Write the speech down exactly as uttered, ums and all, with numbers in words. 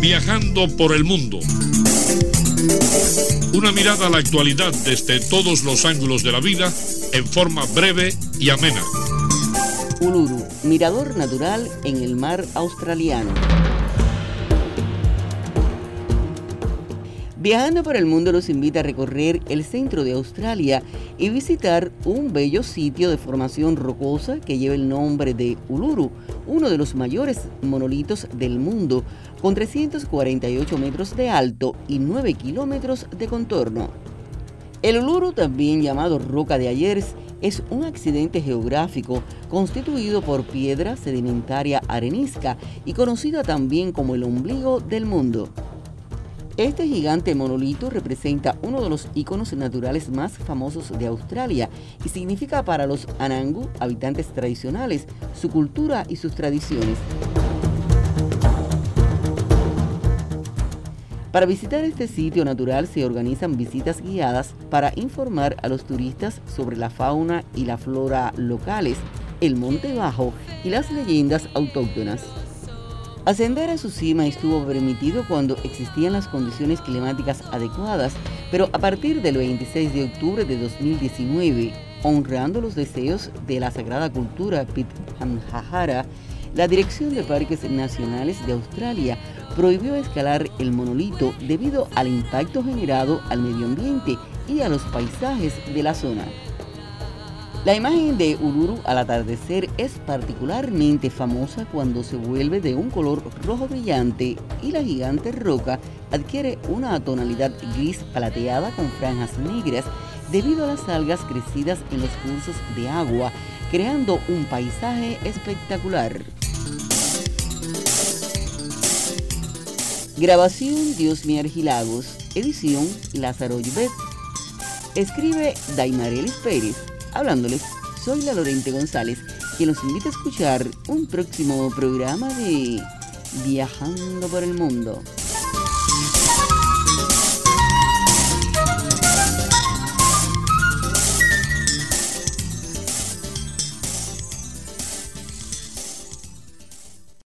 Viajando por el mundo. Una mirada a la actualidad desde todos los ángulos de la vida en forma breve y amena. Uluru, mirador natural en el mar australiano. Viajando por el mundo nos invita a recorrer el centro de Australia y visitar un bello sitio de formación rocosa que lleva el nombre de Uluru, uno de los mayores monolitos del mundo, con trescientos cuarenta y ocho metros de alto y nueve kilómetros de contorno. El Uluru, también llamado Roca de Ayers, es un accidente geográfico constituido por piedra sedimentaria arenisca y conocida también como el ombligo del mundo. Este gigante monolito representa uno de los íconos naturales más famosos de Australia y significa para los Anangu, habitantes tradicionales, su cultura y sus tradiciones. Para visitar este sitio natural se organizan visitas guiadas para informar a los turistas sobre la fauna y la flora locales, el monte bajo y las leyendas autóctonas. Ascender a su cima estuvo permitido cuando existían las condiciones climáticas adecuadas, pero a partir del veintiséis de octubre de dos mil diecinueve, honrando los deseos de la Sagrada Cultura Pitjantjatjara, la Dirección de Parques Nacionales de Australia prohibió escalar el monolito debido al impacto generado al medio ambiente y a los paisajes de la zona. La imagen de Uluru al atardecer es particularmente famosa cuando se vuelve de un color rojo brillante y la gigante roca adquiere una tonalidad gris plateada con franjas negras debido a las algas crecidas en los cursos de agua, creando un paisaje espectacular. Grabación Diosmi Argilagos, edición Lázaro Llobet. Escribe Daimarelis Pérez. Hablándoles, soy la Lorente González, que nos invita a escuchar un próximo programa de Viajando por el Mundo.